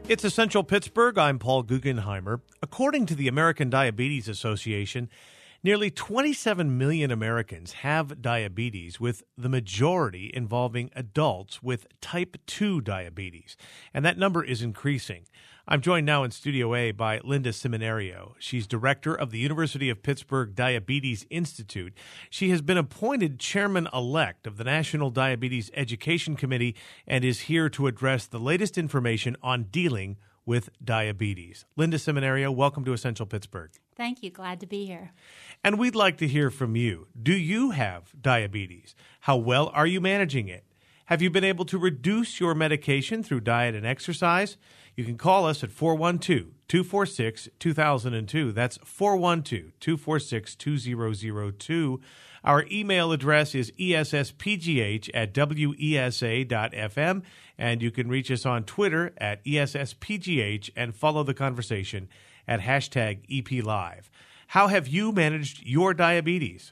It's Essential Pittsburgh. I'm Paul Guggenheimer. According to the American Diabetes Association, nearly 27 million Americans have diabetes, with the majority involving adults with type 2 diabetes. And that number is increasing. I'm joined now in Studio A by Linda Seminario. She's director of the University of Pittsburgh Diabetes Institute. She has been appointed chairman-elect of the National Diabetes Education Committee and is here to address the latest information on dealing with diabetes. Linda Seminario, welcome to Essential Pittsburgh. Thank you. Glad to be here. And we'd like to hear from you. Do you have diabetes? How well are you managing it? Have you been able to reduce your medication through diet and exercise? You can call us at 412-246-2002. That's 412-246-2002. Our email address is esspgh@wesa.fm, and you can reach us on Twitter at esspgh and follow the conversation at #EPLive. How have you managed your diabetes?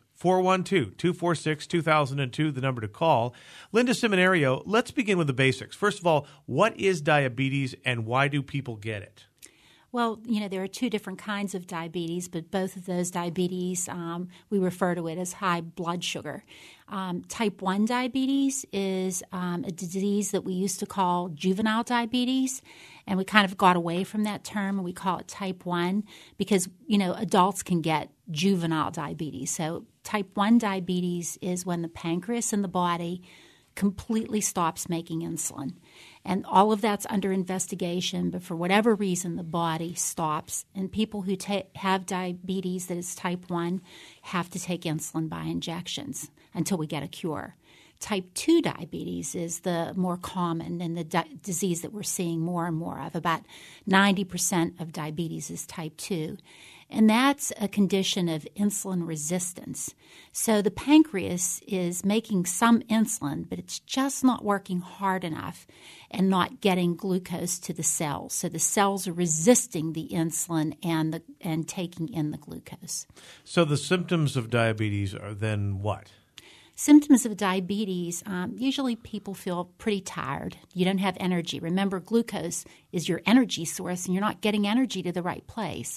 412-246-2002, the number to call. Linda Seminario, let's begin with the basics. First of all, what is diabetes and why do people get it? Well, there are two different kinds of diabetes, but both of those diabetes, we refer to it as high blood sugar. Type 1 diabetes is a disease that we used to call juvenile diabetes, and we kind of got away from that term, and we call it type 1 because, adults can get juvenile diabetes. So type 1 diabetes is when the pancreas in the body completely stops making insulin. And all of that's under investigation, but for whatever reason, the body stops. And people who have diabetes that is type 1 have to take insulin by injections until we get a cure. Type 2 diabetes is the more common and the disease that we're seeing more and more of. About 90% of diabetes is type 2. And that's a condition of insulin resistance. So the pancreas is making some insulin, but it's just not working hard enough and not getting glucose to the cells. So the cells are resisting the insulin and taking in the glucose. So the symptoms of diabetes are then what? Symptoms of diabetes, usually people feel pretty tired. You don't have energy. Remember, glucose is your energy source, and you're not getting energy to the right place.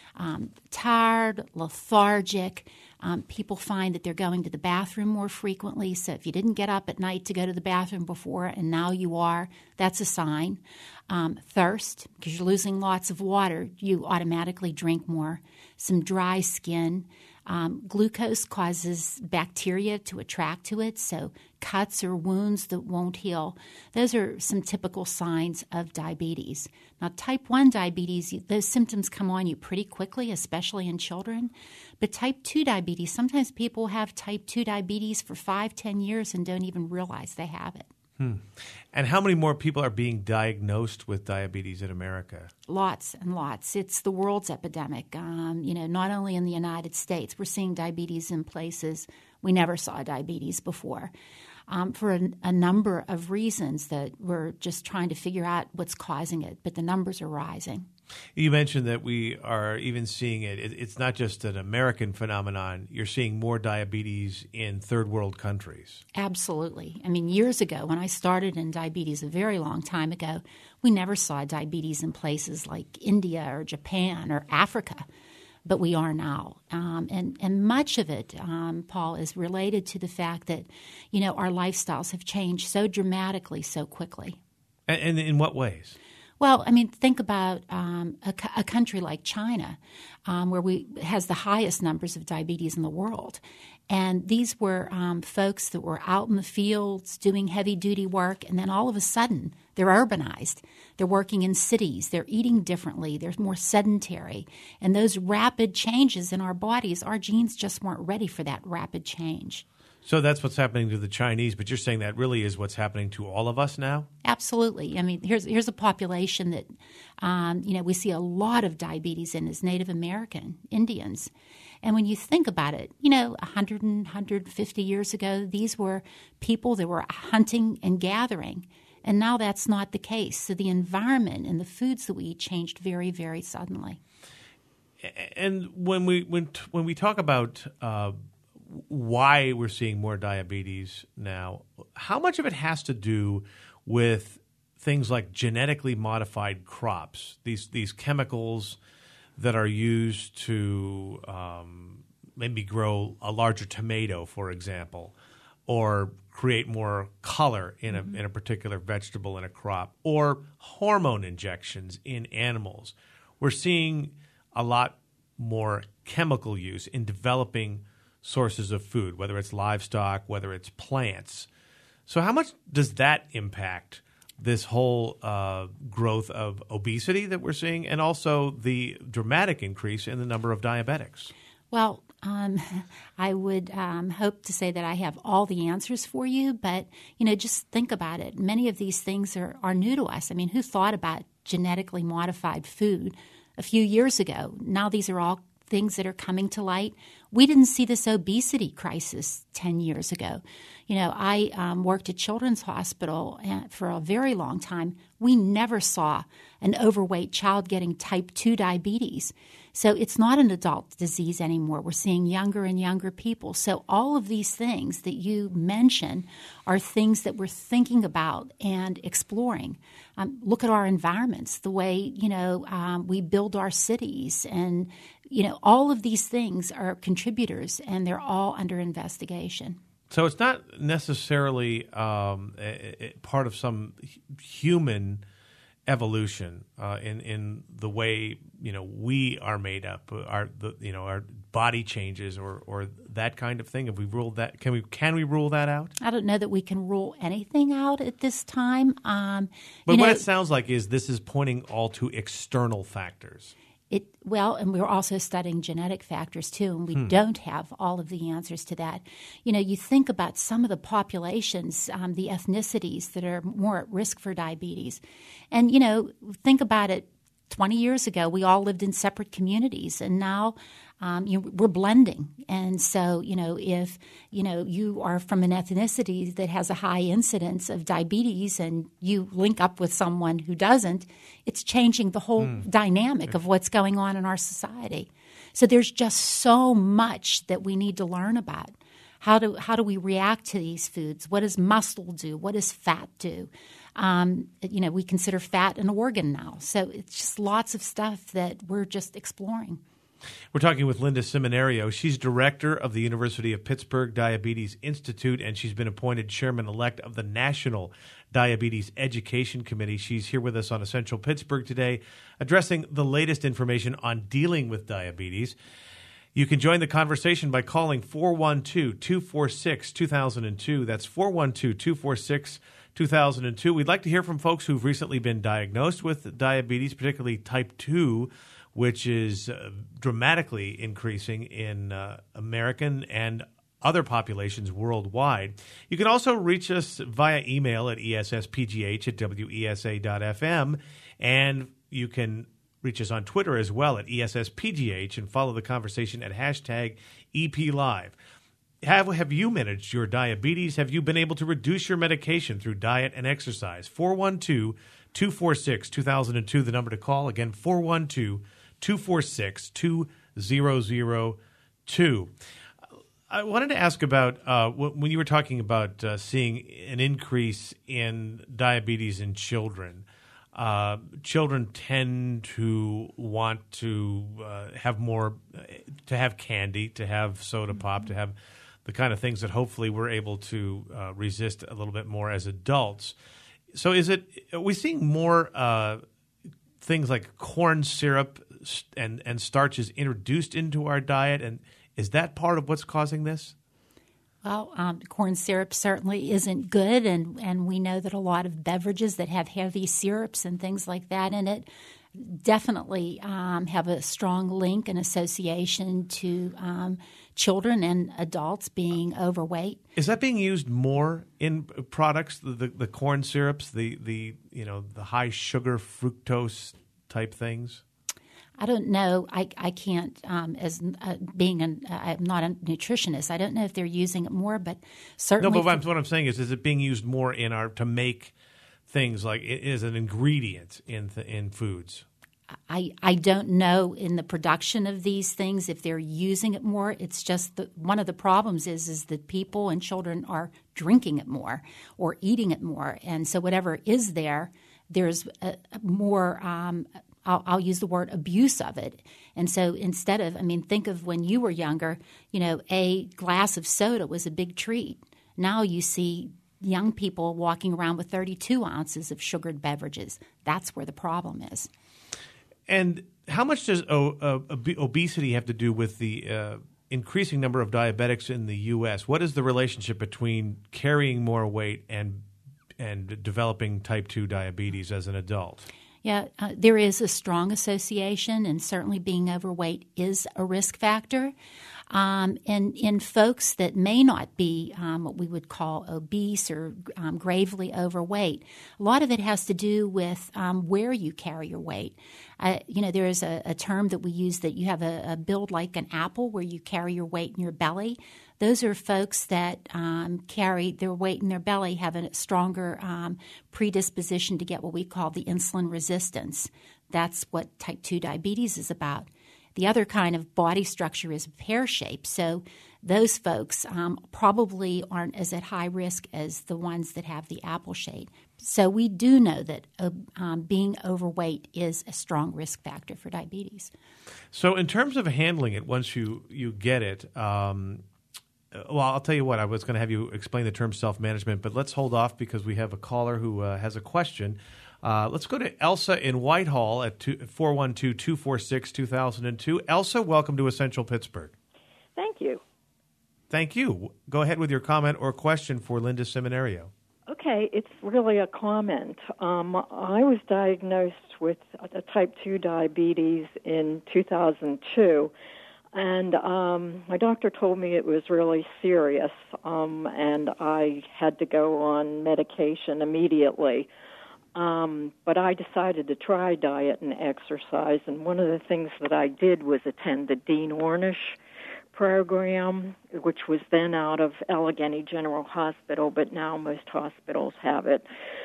Tired, lethargic. People find that they're going to the bathroom more frequently. So if you didn't get up at night to go to the bathroom before and now you are, that's a sign. Thirst, because you're losing lots of water, you automatically drink more. Some dry skin. Glucose causes bacteria to attract to it, so cuts or wounds that won't heal. Those are some typical signs of diabetes. Now, type 1 diabetes, those symptoms come on you pretty quickly, especially in children. But type 2 diabetes, sometimes people have type 2 diabetes for 5-10 years and don't even realize they have it. And how many more people are being diagnosed with diabetes in America? Lots and lots. It's the world's epidemic. Not only in the United States, we're seeing diabetes in places we never saw diabetes before. For a number of reasons that we're just trying to figure out what's causing it, but the numbers are rising. You mentioned that we are even seeing it. It's not just an American phenomenon. You're seeing more diabetes in third world countries. Absolutely. I mean, years ago, when I started in diabetes a very long time ago, we never saw diabetes in places like India or Japan or Africa. But we are now. And much of it, Paul, is related to the fact that, our lifestyles have changed so dramatically so quickly. And in what ways? Well, I mean, think about a country like China, where has the highest numbers of diabetes in the world. And these were folks that were out in the fields doing heavy-duty work, and then all of a sudden they're urbanized. They're working in cities. They're eating differently. They're more sedentary. And those rapid changes in our bodies, our genes just weren't ready for that rapid change. So that's what's happening to the Chinese, but you're saying that really is what's happening to all of us now? Absolutely. I mean, here's a population that, we see a lot of diabetes in is Native American Indians. And when you think about it, 100 and 150 years ago, these were people that were hunting and gathering. And now that's not the case. So the environment and the foods that we eat changed very, very suddenly. And when we talk about why we're seeing more diabetes now, how much of it has to do with things like genetically modified crops, these chemicals that are used to maybe grow a larger tomato, for example, or create more color in a particular vegetable in a crop, or hormone injections in animals. We're seeing a lot more chemical use in developing sources of food, whether it's livestock, whether it's plants. So how much does that impact this whole growth of obesity that we're seeing, and also the dramatic increase in the number of diabetics? Well, I would hope to say that I have all the answers for you, but, just think about it. Many of these things are new to us. I mean, who thought about genetically modified food a few years ago? Now these are all things that are coming to light. We didn't see this obesity crisis 10 years ago. I worked at Children's Hospital for a very long time. We never saw an overweight child getting type 2 diabetes. So it's not an adult disease anymore. We're seeing younger and younger people. So all of these things that you mention are things that we're thinking about and exploring. Look at our environments, the way, we build our cities, and, all of these things are contributors, and they're all under investigation. So it's not necessarily part of some human evolution in the way we are made up, our body changes or that kind of thing. Have we ruled that? Can we rule that out? I don't know that we can rule anything out at this time. But what it sounds like is this is pointing all to external factors. And we're also studying genetic factors too, and we don't have all of the answers to that. You think about some of the populations, the ethnicities that are more at risk for diabetes. And, think about it. 20 years ago, we all lived in separate communities, and now we're blending. And so, if you are from an ethnicity that has a high incidence of diabetes and you link up with someone who doesn't, it's changing the whole dynamic of what's going on in our society. So there's just so much that we need to learn about. How do we react to these foods? What does muscle do? What does fat do? We consider fat an organ now. So it's just lots of stuff that we're just exploring. We're talking with Linda Seminario. She's director of the University of Pittsburgh Diabetes Institute, and she's been appointed chairman-elect of the National Diabetes Education Committee. She's here with us on Essential Pittsburgh today, addressing the latest information on dealing with diabetes. You can join the conversation by calling 412-246-2002. That's 412-246-2002. We'd like to hear from folks who've recently been diagnosed with diabetes, particularly type 2, which is dramatically increasing in American and other populations worldwide. You can also reach us via email at esspgh@wesa.fm, and you can reach us on Twitter as well at ESSPGH and follow the conversation at hashtag EPLive. Have you managed your diabetes? Have you been able to reduce your medication through diet and exercise? 412-246-2002, the number to call. Again, 412-246-2002. I wanted to ask about when you were talking about seeing an increase in diabetes in children. Children tend to want to have more, to have candy, to have soda pop, to have the kind of things that hopefully we're able to resist a little bit more as adults. So are we seeing more things like corn syrup and starches introduced into our diet? And is that part of what's causing this? Well, corn syrup certainly isn't good, and we know that a lot of beverages that have heavy syrups and things like that in it definitely have a strong link and association to children and adults being overweight. Is that being used more in products? The corn syrups, the high sugar fructose type things? I don't know. I can't, I'm not a nutritionist. I don't know if they're using it more, but certainly. No, but what I'm saying is it being used more to make things like it is an ingredient in foods? I don't know in the production of these things if they're using it more. It's just that one of the problems is that people and children are drinking it more or eating it more, and so whatever is there there's more. I'll use the word abuse of it. And so instead of, think of when you were younger, a glass of soda was a big treat. Now you see young people walking around with 32 ounces of sugared beverages. That's where the problem is. And how much does obesity have to do with the increasing number of diabetics in the U.S.? What is the relationship between carrying more weight and developing type 2 diabetes as an adult? Yeah, there is a strong association, and certainly being overweight is a risk factor. And in folks that may not be what we would call obese or gravely overweight, a lot of it has to do with where you carry your weight. There is a term that we use that you have a build like an apple where you carry your weight in your belly. Those are folks that carry their weight in their belly, have a stronger predisposition to get what we call the insulin resistance. That's what type 2 diabetes is about. The other kind of body structure is pear shape. So those folks probably aren't as at high risk as the ones that have the apple shape. So we do know that being overweight is a strong risk factor for diabetes. So in terms of handling it, once you get it, I'll tell you what, I was going to have you explain the term self-management, but let's hold off because we have a caller who has a question. Let's go to Elsa in Whitehall at 412-246-2002. Elsa, welcome to Essential Pittsburgh. Thank you. Thank you. Go ahead with your comment or question for Linda Seminario. Okay, it's really a comment. I was diagnosed with type 2 diabetes in 2002, and my doctor told me it was really serious, and I had to go on medication immediately. But I decided to try diet and exercise, and one of the things that I did was attend the Dean Ornish program, which was then out of Allegheny General Hospital, but now most hospitals have it.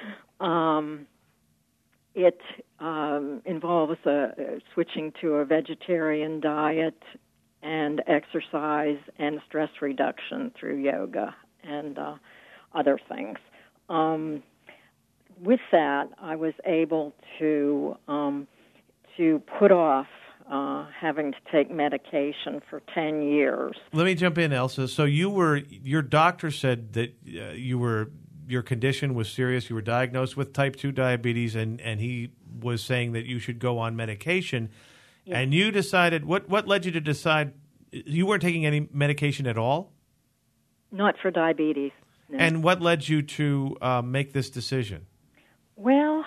It involves switching to a vegetarian diet and exercise and stress reduction through yoga and other things. With that, I was able to put off having to take medication for 10 years. Let me jump in, Elsa. So your doctor said that your condition was serious. You were diagnosed with type 2 diabetes, and he was saying that you should go on medication. Yes. And you decided, what led you to decide you weren't taking any medication at all? Not for diabetes. No. And what led you to make this decision? Well,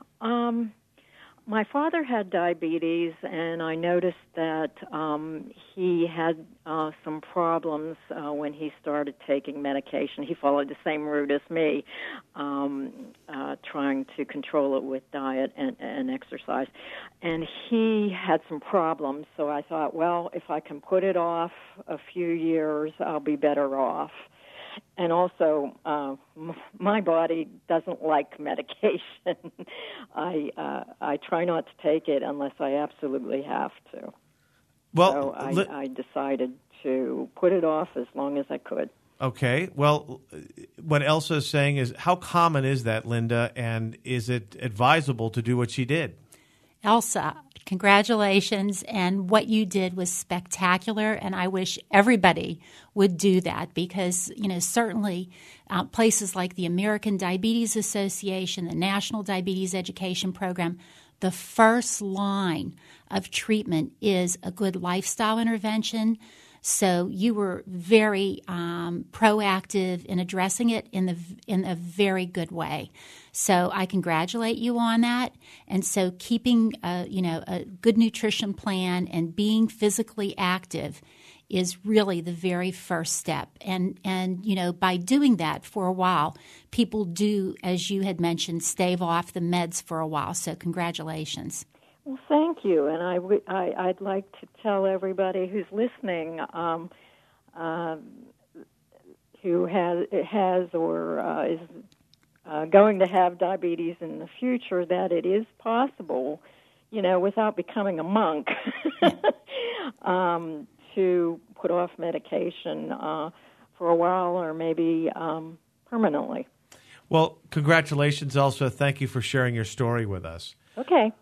my father had diabetes, and I noticed that he had some problems when he started taking medication. He followed the same route as me, trying to control it with diet and exercise. And he had some problems, so I thought, well, if I can put it off a few years, I'll be better off. And also, my body doesn't like medication. I try not to take it unless I absolutely have to. Well, so I decided to put it off as long as I could. Okay. Well, what Elsa is saying is, how common is that, Linda, and is it advisable to do what she did? Elsa, congratulations, and what you did was spectacular, and I wish everybody would do that because, certainly places like the American Diabetes Association, the National Diabetes Education Program, the first line of treatment is a good lifestyle intervention. So you were very proactive in addressing it in a very good way. So I congratulate you on that. And so keeping a good nutrition plan and being physically active is really the very first step. And by doing that for a while, people do, as you had mentioned, stave off the meds for a while. So congratulations. Well, thank you, and I'd like to tell everybody who's listening, who has or is going to have diabetes in the future, that it is possible, without becoming a monk, to put off medication for a while or maybe permanently. Well, congratulations, Elsa. Thank you for sharing your story with us. Okay.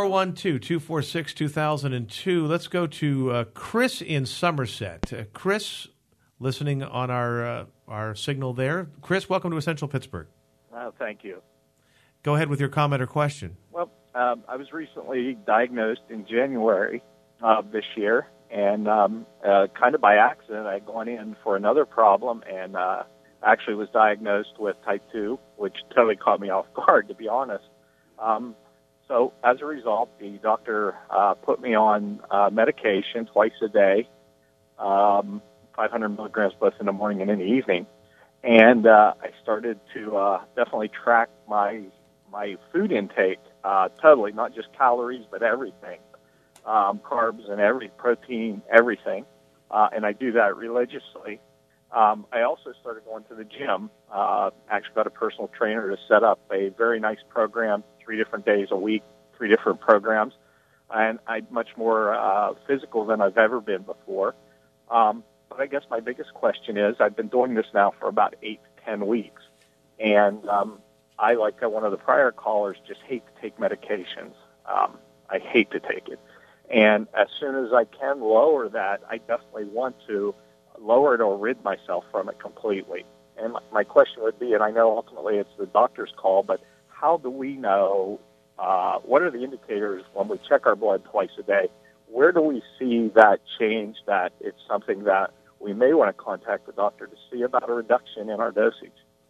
412-246-2002. Let's go to Chris in Somerset. Chris, listening on our signal there. Chris, welcome to Essential Pittsburgh. Thank you. Go ahead with your comment or question. Well, I was recently diagnosed in January of this year, and kind of by accident, I had gone in for another problem and actually was diagnosed with type 2, which totally caught me off guard, to be honest. So as a result, the doctor put me on medication twice a day, 500 milligrams both in the morning and in the evening. And I started to definitely track my food intake totally, not just calories, but everything, carbs and protein, everything. And I do that religiously. I also started going to the gym. Actually got a personal trainer to set up a very nice program, 3 different days a week, 3 different programs. And I'm much more physical than I've ever been before. But I guess my biggest question is, I've been doing this now for about 8 to 10 weeks. And I, like one of the prior callers, just hate to take medications. I hate to take it. And as soon as I can lower that, I definitely want to lower it or rid myself from it completely. And my question would be, and I know ultimately it's the doctor's call, but how do we know, what are the indicators when we check our blood twice a day? Where do we see that change, that it's something that we may want to contact the doctor to see about a reduction in our dosage?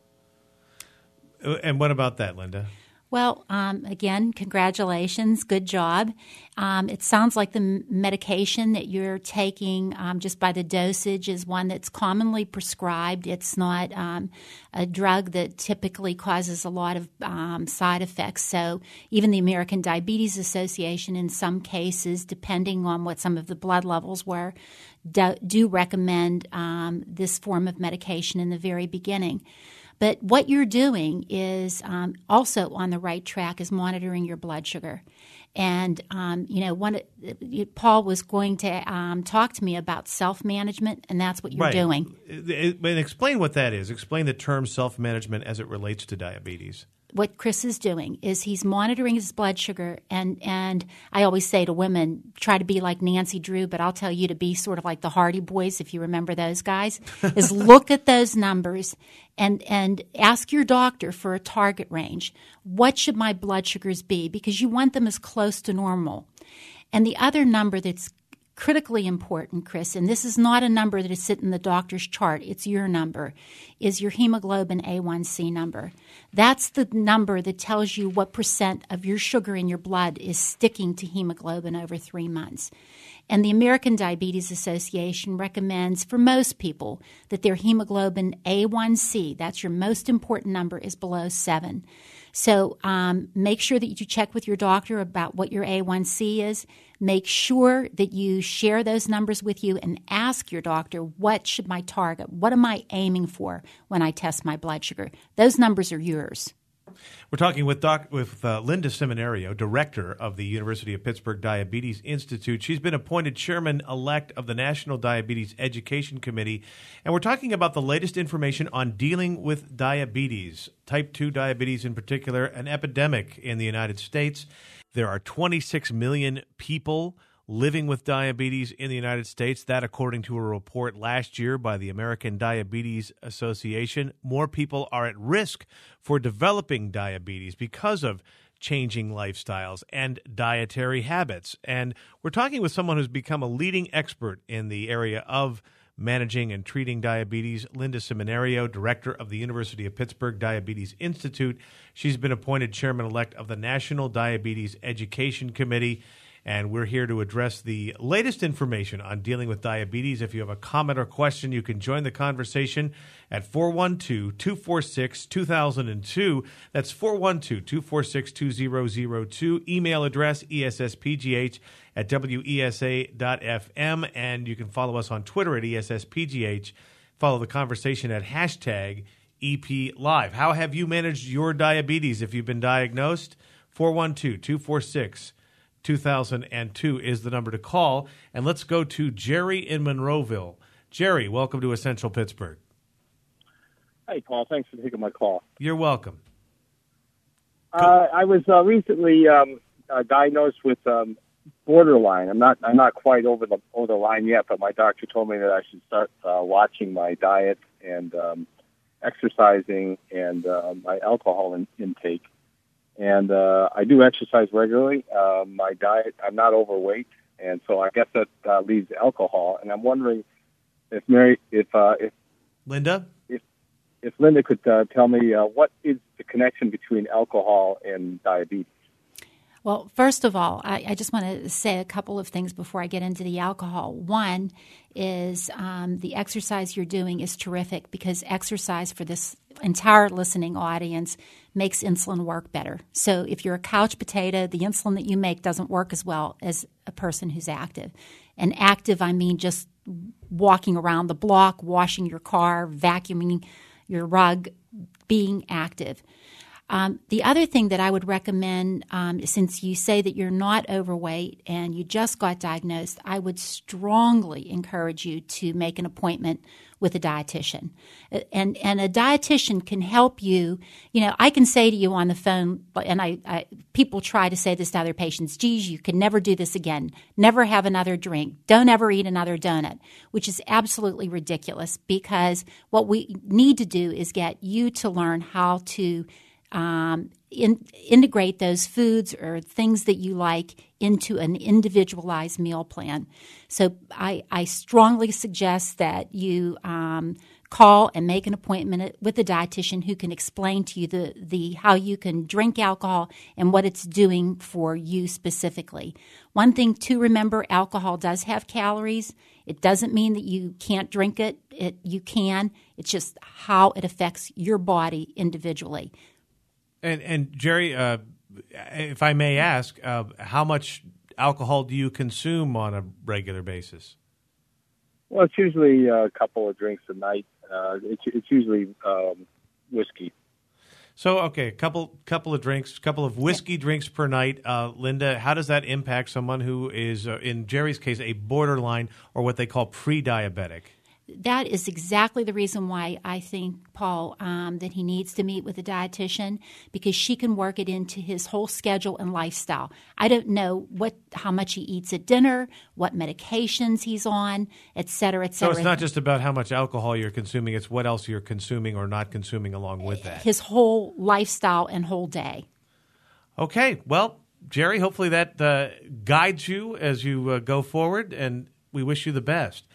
And what about that, Linda? Well, again, congratulations. Good job. It sounds like the medication that you're taking just by the dosage is one that's commonly prescribed. It's not a drug that typically causes a lot of side effects. So even the American Diabetes Association, in some cases, depending on what some of the blood levels were, do recommend this form of medication in the very beginning. But what you're doing is also on the right track is monitoring your blood sugar. And, Paul was going to talk to me about self-management, and that's what you're doing. And explain what that is. Explain the term self-management as it relates to diabetes. What Chris is doing is he's monitoring his blood sugar, and I always say to women, try to be like Nancy Drew, but I'll tell you to be sort of like the Hardy Boys, if you remember those guys, is look at those numbers and ask your doctor for a target range. What should my blood sugars be? Because you want them as close to normal. And the other number that's critically important, Chris, and this is not a number that is sitting in the doctor's chart, it's your number, is your hemoglobin A1C number. That's the number that tells you what percent of your sugar in your blood is sticking to hemoglobin over 3 months. And the American Diabetes Association recommends for most people that their hemoglobin A1C, that's your most important number, is below 7. So make sure that you check with your doctor about what your A1C is. Make sure that you share those numbers with you and ask your doctor, what should my target? What am I aiming for when I test my blood sugar? Those numbers are yours. We're talking with Linda Seminario, director of the University of Pittsburgh Diabetes Institute. She's been appointed chairman-elect of the National Diabetes Education Committee, and we're talking about the latest information on dealing with diabetes, type 2 diabetes in particular, an epidemic in the United States. There are 26 million people living with diabetes in the United States. That, according to a report last year by the American Diabetes Association. More people are at risk for developing diabetes because of changing lifestyles and dietary habits. And we're talking with someone who's become a leading expert in the area of managing and treating diabetes, Linda Seminario, director of the University of Pittsburgh Diabetes Institute. She's been appointed chairman-elect of the National Diabetes Education Committee. And we're here to address the latest information on dealing with diabetes. If you have a comment or question, you can join the conversation at 412-246-2002. That's 412-246-2002. Email address, esspgh@wesa.fm. And you can follow us on Twitter at esspgh. Follow the conversation at hashtag EPLive. How have you managed your diabetes if you've been diagnosed? 412-246-2002 is the number to call. And let's go to Jerry in Monroeville. Jerry, welcome to Essential Pittsburgh. Hey, Paul. Thanks for taking my call. You're welcome. I was recently diagnosed with borderline. I'm not quite over the line yet, but my doctor told me that I should start watching my diet and exercising and my alcohol intake. And I do exercise regularly. My diet, I'm not overweight, and so I guess that leaves alcohol. And I'm wondering if Linda? If Linda could tell me what is the connection between alcohol and diabetes? Well, first of all, I just want to say a couple of things before I get into the alcohol. One is the exercise you're doing is terrific because exercise for this entire listening audience makes insulin work better. So if you're a couch potato, the insulin that you make doesn't work as well as a person who's active. And active, I mean just walking around the block, washing your car, vacuuming your rug, being active. The other thing that I would recommend, since you say that you're not overweight and you just got diagnosed, I would strongly encourage you to make an appointment with a dietitian. And a dietitian can help you. You know, I can say to you on the phone, and people try to say this to other patients, geez, you can never do this again. Never have another drink. Don't ever eat another donut, which is absolutely ridiculous because what we need to do is get you to learn how to integrate those foods or things that you like into an individualized meal plan. So I strongly suggest that you call and make an appointment with a dietitian who can explain to you the how you can drink alcohol and what it's doing for you specifically. One thing to remember, alcohol does have calories. It doesn't mean that you can't drink it. You can. It's just how it affects your body individually. And Jerry, if I may ask, how much alcohol do you consume on a regular basis? Well, it's usually a couple of drinks a night. It's usually whiskey. So, okay, a couple of drinks, couple of whiskey drinks per night. Linda, how does that impact someone who is, in Jerry's case, a borderline or what they call pre-diabetic? That is exactly the reason why I think, Paul, that he needs to meet with a dietitian because she can work it into his whole schedule and lifestyle. I don't know how much he eats at dinner, what medications he's on, et cetera, et cetera. So it's not just about how much alcohol you're consuming, it's what else you're consuming or not consuming along with that. His whole lifestyle and whole day. Okay, well, Jerry, hopefully that guides you as you go forward, and we wish you the best.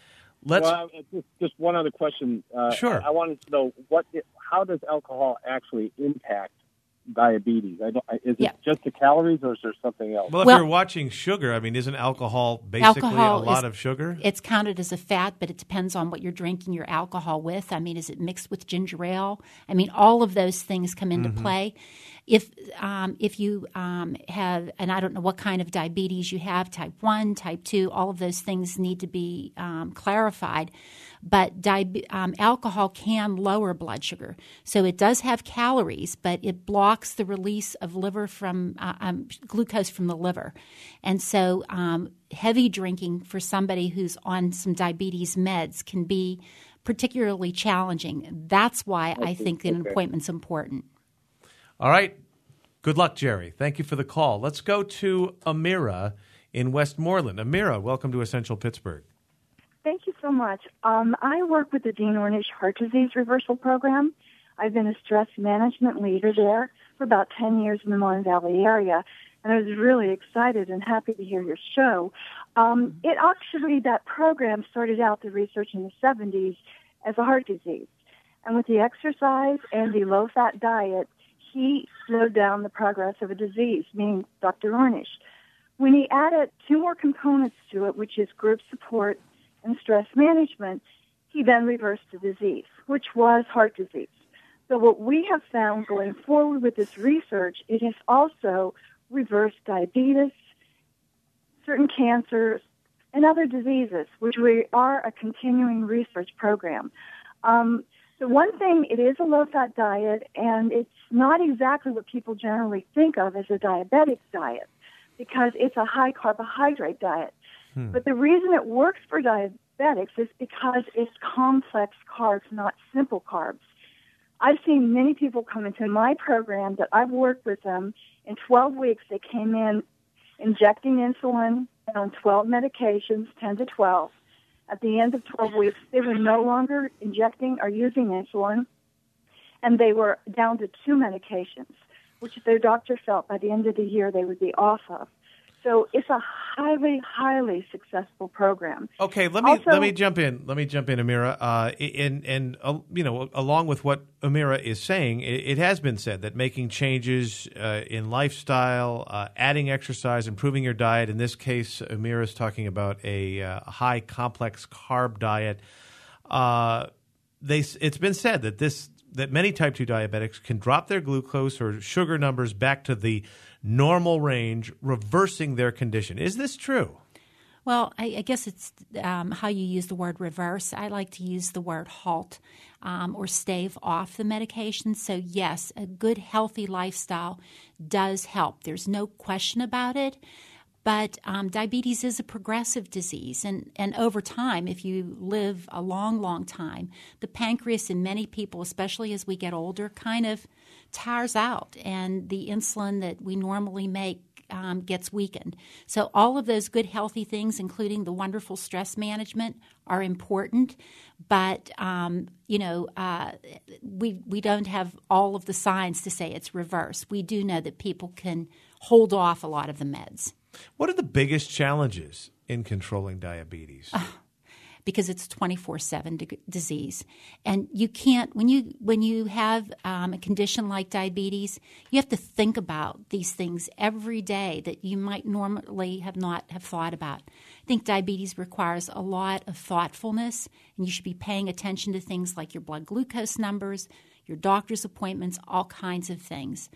Just one other question. Sure. I wanted to know how does alcohol actually impact diabetes? Is it just the calories, or is there something else? Well, if you're watching sugar, I mean, isn't alcohol basically a lot of sugar? It's counted as a fat, but it depends on what you're drinking your alcohol with. I mean, is it mixed with ginger ale? I mean, all of those things come into play. If you have, and I don't know what kind of diabetes you have, type 1, type 2, all of those things need to be clarified. But alcohol can lower blood sugar. So it does have calories, but it blocks the release of glucose from the liver. And so heavy drinking for somebody who's on some diabetes meds can be particularly challenging. That's why I think an appointment's important. All right. Good luck, Jerry. Thank you for the call. Let's go to Amira in Westmoreland. Amira, welcome to Essential Pittsburgh. Thank you so much. I work with the Dean Ornish Heart Disease Reversal Program. I've been a stress management leader there for about 10 years in the Mon Valley area, and I was really excited and happy to hear your show. That program started out the research in the 70s as a heart disease. And with the exercise and the low-fat diet, he slowed down the progress of a disease, meaning Dr. Ornish. When he added two more components to it, which is group support and stress management, he then reversed the disease, which was heart disease. So what we have found going forward with this research, it has also reversed diabetes, certain cancers, and other diseases, which we are a continuing research program. The one thing, it is a low-fat diet, and it's not exactly what people generally think of as a diabetic diet because it's a high-carbohydrate diet. But the reason it works for diabetics is because it's complex carbs, not simple carbs. I've seen many people come into my program that I've worked with them. In 12 weeks, they came in injecting insulin and on 12 medications, 10 to 12. At the end of 12 weeks, they were no longer injecting or using insulin, and they were down to 2 medications, which their doctor felt by the end of the year they would be off of. So it's a highly, highly successful program. Okay, let me jump in. Let me jump in, Amira. Along with what Amira is saying, it has been said that making changes in lifestyle, adding exercise, improving your diet. In this case, Amira is talking about a high complex carb diet. It's been said that many type 2 diabetics can drop their glucose or sugar numbers back to the normal range, reversing their condition. Is this true? Well, I guess it's how you use the word reverse. I like to use the word halt or stave off the medication. So, yes, a good, healthy lifestyle does help. There's no question about it. But diabetes is a progressive disease, and over time, if you live a long, long time, the pancreas in many people, especially as we get older, kind of tires out, and the insulin that we normally make gets weakened. So all of those good, healthy things, including the wonderful stress management, are important. But we don't have all of the signs to say it's reverse. We do know that people can hold off a lot of the meds. What are the biggest challenges in controlling diabetes? Because it's 24/7 disease, and you can't when you have a condition like diabetes, you have to think about these things every day that you might normally not have thought about. I think diabetes requires a lot of thoughtfulness, and you should be paying attention to things like your blood glucose numbers, your doctor's appointments, all kinds of things.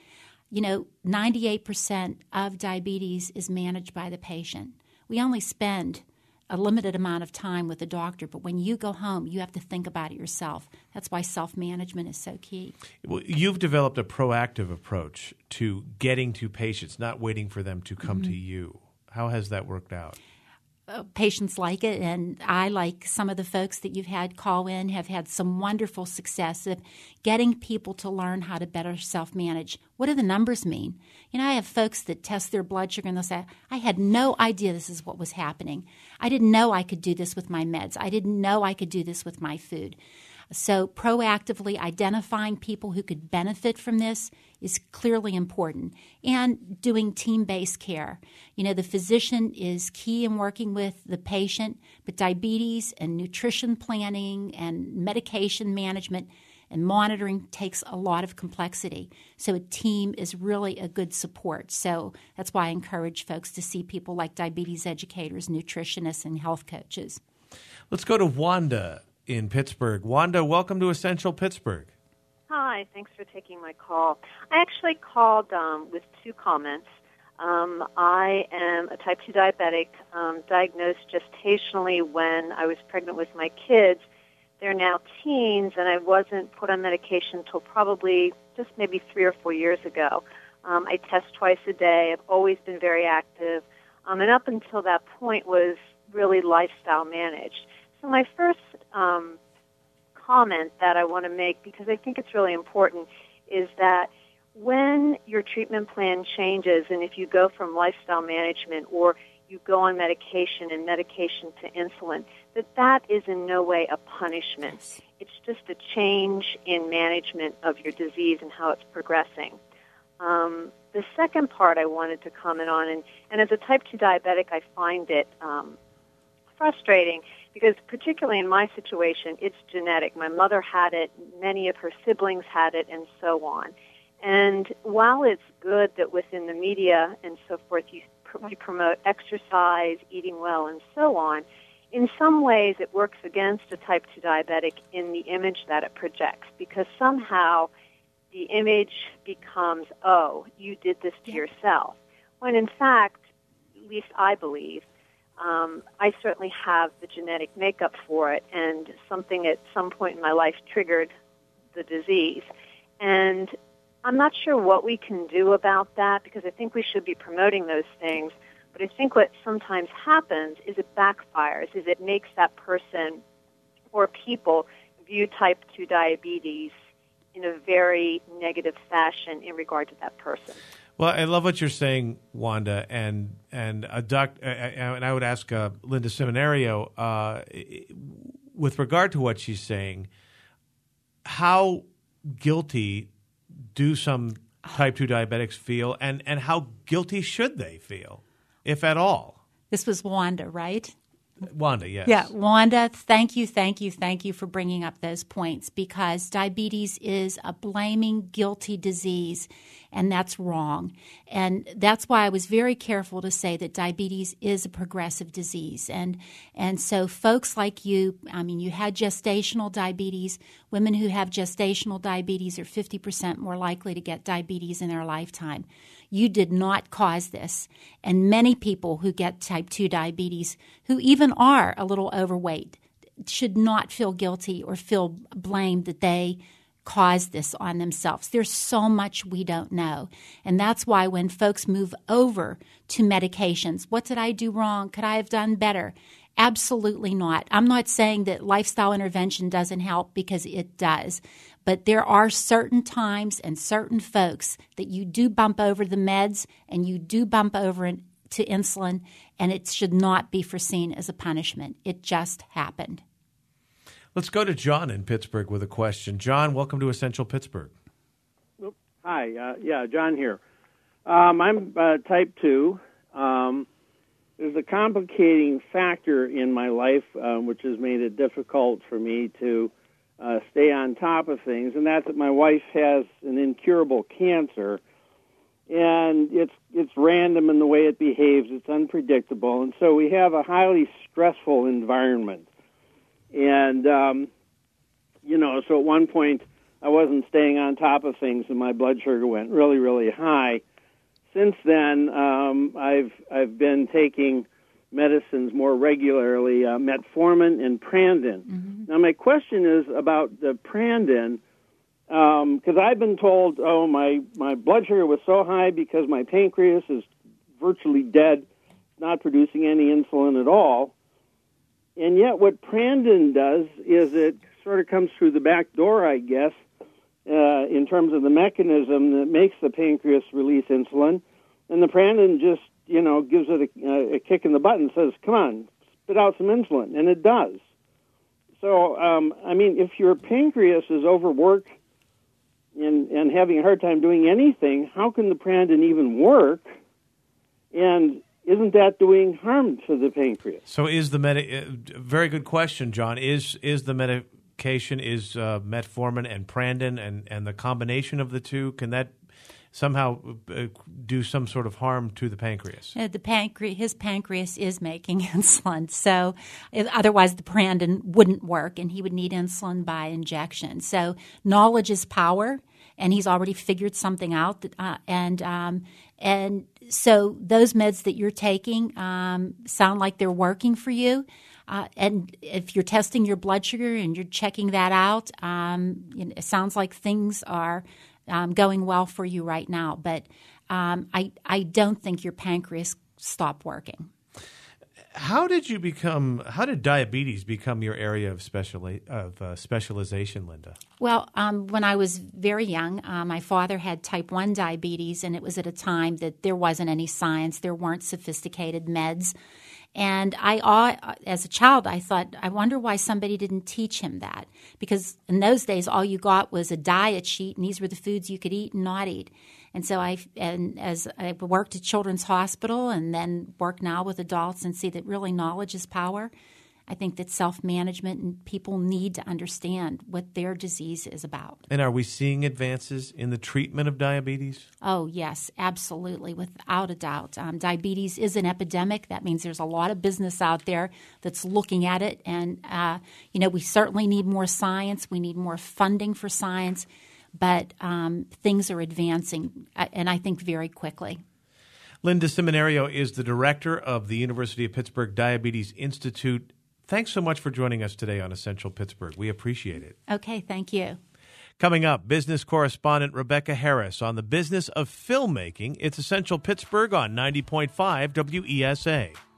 98% of diabetes is managed by the patient. We only spend a limited amount of time with the doctor, but when you go home, you have to think about it yourself. That's why self-management is so key. Well, you've developed a proactive approach to getting to patients, not waiting for them to come to you. How has that worked out? Patients like it, and I, like some of the folks that you've had call in, have had some wonderful success of getting people to learn how to better self-manage. What do the numbers mean? I have folks that test their blood sugar and they'll say, I had no idea this is what was happening. I didn't know I could do this with my meds. I didn't know I could do this with my food. So proactively identifying people who could benefit from this is clearly important. And doing team-based care. The physician is key in working with the patient, but diabetes and nutrition planning and medication management and monitoring takes a lot of complexity. So a team is really a good support. So that's why I encourage folks to see people like diabetes educators, nutritionists, and health coaches. Let's go to Wanda in Pittsburgh. Wanda, welcome to Essential Pittsburgh. Hi, thanks for taking my call. I actually called with 2 comments. I am a type 2 diabetic, diagnosed gestationally when I was pregnant with my kids. They're now teens, and I wasn't put on medication until probably just maybe 3 or 4 years ago. I test twice a day. I've always been very active, and up until that point was really lifestyle managed. So my first comment that I want to make, because I think it's really important, is that when your treatment plan changes, and if you go from lifestyle management or you go on medication and medication to insulin, that is in no way a punishment. It's just a change in management of your disease and how it's progressing. The second part I wanted to comment on, and as a type 2 diabetic, I find it frustrating because particularly in my situation, it's genetic. My mother had it, many of her siblings had it, and so on. And while it's good that within the media and so forth you promote exercise, eating well, and so on, in some ways it works against a type 2 diabetic in the image that it projects, because somehow the image becomes, oh, you did this to yourself. When in fact, at least I believe, I certainly have the genetic makeup for it, and something at some point in my life triggered the disease. And I'm not sure what we can do about that, because I think we should be promoting those things. But I think what sometimes happens is it backfires, is it makes that person or people view type 2 diabetes in a very negative fashion in regard to that person. Well, I love what you're saying, Wanda, and and I would ask Linda Seminario, with regard to what she's saying, how guilty do some type 2 diabetics feel, and how guilty should they feel, if at all? This was Wanda, right? Wanda, yes. Yeah, Wanda, thank you for bringing up those points, because diabetes is a blaming, guilty disease, and that's wrong. And that's why I was very careful to say that diabetes is a progressive disease. And so folks like you, I mean, you had gestational diabetes. Women who have gestational diabetes are 50% more likely to get diabetes in their lifetime. You did not cause this. And many people who get type 2 diabetes, who even are a little overweight, should not feel guilty or feel blamed that they caused this on themselves. There's so much we don't know. And that's why when folks move over to medications, what did I do wrong? Could I have done better? Absolutely not. I'm not saying that lifestyle intervention doesn't help, because it does. But there are certain times and certain folks that you do bump over the meds and you do bump over to insulin, and it should not be foreseen as a punishment. It just happened. Let's go to John in Pittsburgh with a question. John, welcome to Essential Pittsburgh. Hi, John here. I'm type 2. There's a complicating factor in my life which has made it difficult for me to stay on top of things, and that's that my wife has an incurable cancer, and it's random in the way it behaves. It's unpredictable, and so we have a highly stressful environment. And, so at one point I wasn't staying on top of things, and my blood sugar went really, really high. Since then, I've been taking medicines more regularly, metformin and Prandin. Mm-hmm. Now, my question is about the Prandin, because I've been told, my blood sugar was so high because my pancreas is virtually dead, not producing any insulin at all. And yet what Prandin does is it sort of comes through the back door, I guess, in terms of the mechanism that makes the pancreas release insulin. And the Prandin just, gives it a kick in the butt and says, come on, spit out some insulin. And it does. So, if your pancreas is overworked and having a hard time doing anything, how can the Prandin even work? And isn't that doing harm to the pancreas? So is the very good question, John. Is the medication, metformin and Prandin and the combination of the two, can that somehow do some sort of harm to the pancreas? His pancreas is making insulin, so otherwise the Prandin wouldn't work, and he would need insulin by injection. So knowledge is power, and he's already figured something out. And so those meds that you're taking sound like they're working for you. And if you're testing your blood sugar and you're checking that out, it sounds like things are going well for you right now. But I don't think your pancreas stopped working. How did diabetes become your area of specialization, Linda? Well, when I was very young, my father had type 1 diabetes, and it was at a time that there wasn't any science. There weren't sophisticated meds. And as a child, I thought, I wonder why somebody didn't teach him that. Because in those days, all you got was a diet sheet, and these were the foods you could eat and not eat. And so as I worked at Children's Hospital and then work now with adults and see that really knowledge is power, I think that self-management and people need to understand what their disease is about. And are we seeing advances in the treatment of diabetes? Oh, yes, absolutely, without a doubt. Diabetes is an epidemic. That means there's a lot of business out there that's looking at it. And, we certainly need more science. We need more funding for science. But things are advancing, and I think very quickly. Linda Seminario is the director of the University of Pittsburgh Diabetes Institute. Thanks so much for joining us today on Essential Pittsburgh. We appreciate it. Okay, thank you. Coming up, business correspondent Rebecca Harris on the business of filmmaking. It's Essential Pittsburgh on 90.5 WESA.